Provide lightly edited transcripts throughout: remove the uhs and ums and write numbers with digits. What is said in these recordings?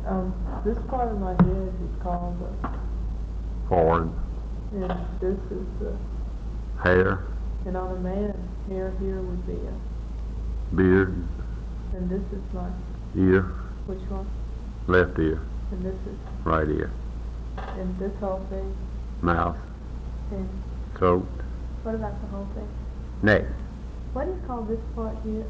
This part of my head is called forehead, and this is the, hair, and on a man, hair here would be a, beard, and this is my, ear, which one? left ear, And this is, right ear, and this whole thing, mouth, and throat, what about the whole thing? neck. What do you call this part here?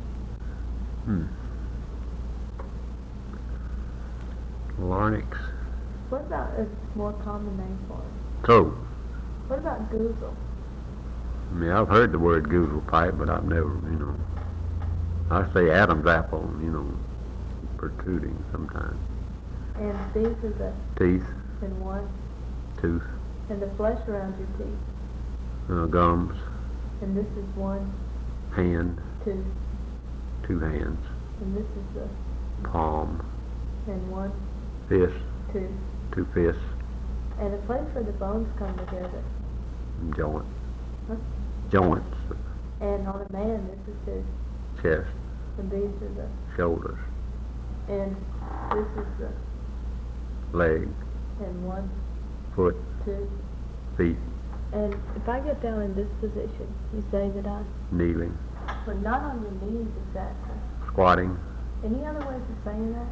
Larynx, What about a more common name for it? throat. What about goozle? I mean, I've heard the word goozle pipe, but I've never, I say Adam's apple, protruding sometimes. And these are the, Teeth, and one, tooth, and the flesh around your teeth. gums, And this is one, hand, two, two hands, and this is the, palm, and one, fist, two, two fists, and a place where the bones come together. joint, Huh? joints, And on a man, this is his, chest, and these are the, shoulders, and this is the, leg, and one, foot, two. feet, And if I get down in this position, you say that I, kneeling, well, not on your knees exactly. squatting. Any other ways of saying that?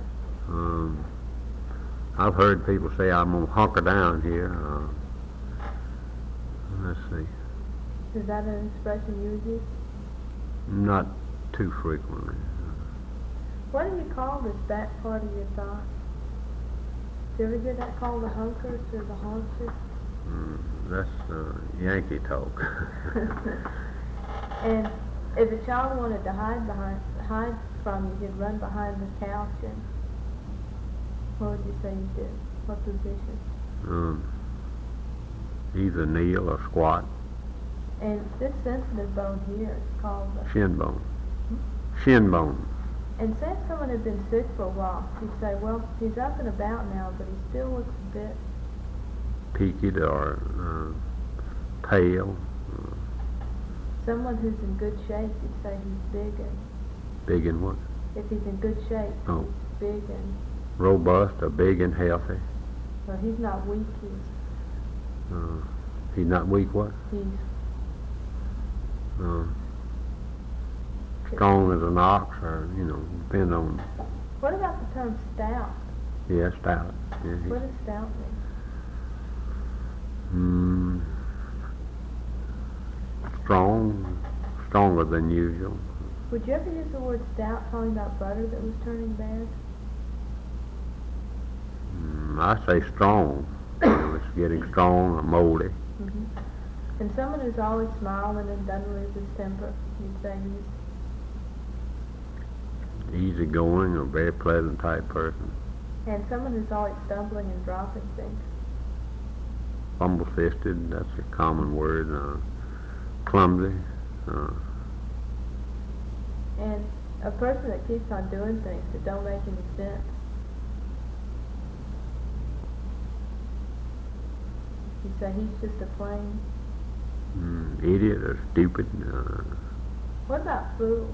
I've heard people say I'm going to hunker down here. Let's see. Is that an expression you would use? Not too frequently. What do you call this back part of your thigh? Do you ever hear that called the hunkers or the haunches? That's Yankee talk. And if a child wanted to hide from you, he'd run behind the couch, and what would you say you did? What position? Either kneel or squat. And this sensitive bone here is called the... Shin bone. Shin bone. And say if someone had been sick for a while, you'd say, well, he's up and about now, but he still looks a bit... Peaked or pale. Someone who's in good shape, you'd say he's big and... Big and what? If he's in good shape, Oh. he's big and... Robust or big and healthy. Well, he's not weak, He's not weak what? he's... Strong as an ox, or, depend on, What about the term stout? yeah, stout. Yeah, What does stout mean? Stronger than usual. Would you ever use the word stout talking about butter that was turning bad? I say strong. It's getting strong or moldy. Mm-hmm. And someone who's always smiling and doesn't lose his temper, you'd say he's... Easygoing or very pleasant type person. And someone who's always stumbling and dropping things. Fumble-fisted, that's a common word. Clumsy. And a person that keeps on doing things that don't make any sense. You say he's just a plain... Idiot or stupid. What about fool?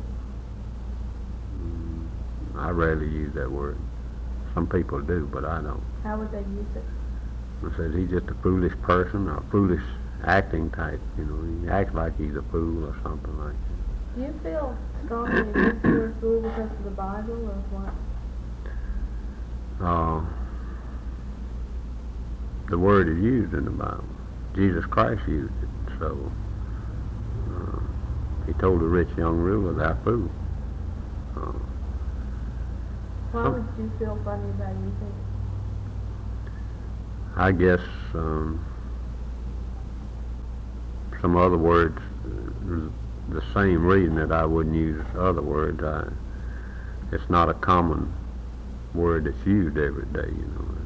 I rarely use that word. Some people do, but I don't. How would they use it? I said he's just a foolish person or a foolish acting type. He acts like he's a fool or something like that. Do you feel strongly against the word fool because of the Bible or what? The word is used in the Bible. Jesus Christ used it. So he told the rich young ruler, "Thou fool." Why would you feel funny about anything? I guess some other words, the same reason that I wouldn't use other words. It's not a common word that's used every day.